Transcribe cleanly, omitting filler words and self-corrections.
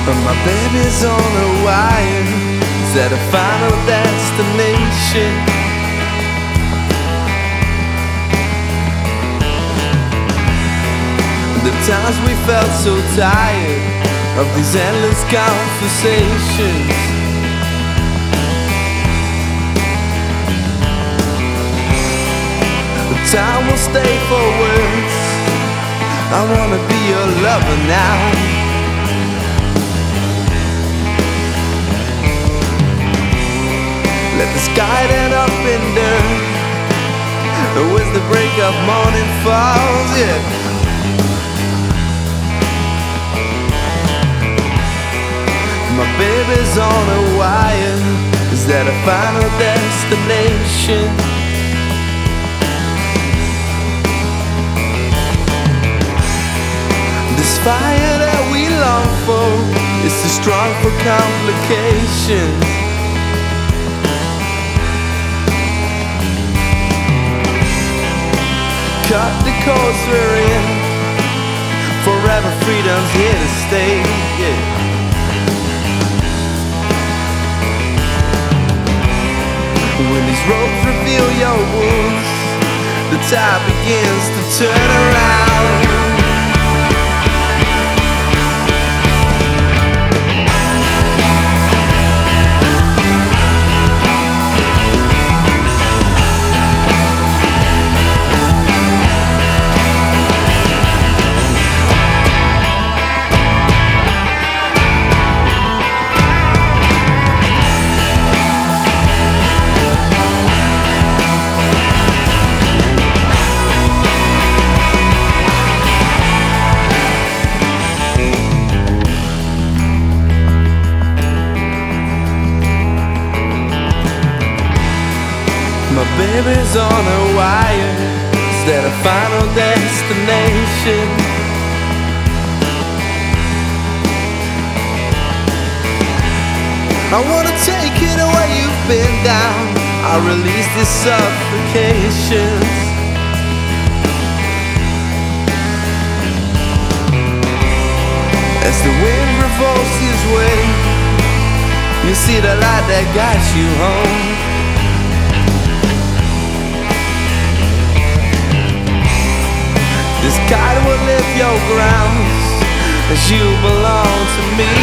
My baby's on a wire. Is that a final destination? The times we felt so tired of these endless conversations. The time will stay for words. I wanna be your lover now. Let the sky end up in dirt as the break of morning falls, yeah. My baby's on a wire. Is that a final destination? This fire that we long for is too strong for complications. Cut the course we're in. Forever freedom's here to stay, yeah. When these roads reveal your wounds, the tide begins to turn around. My baby's on a wire. Is that a final destination? I wanna take it away you've been down. I'll release these suffocations. As the wind revolves his way, you see the light that guides you home. This kite will lift your grounds, as you belong to me.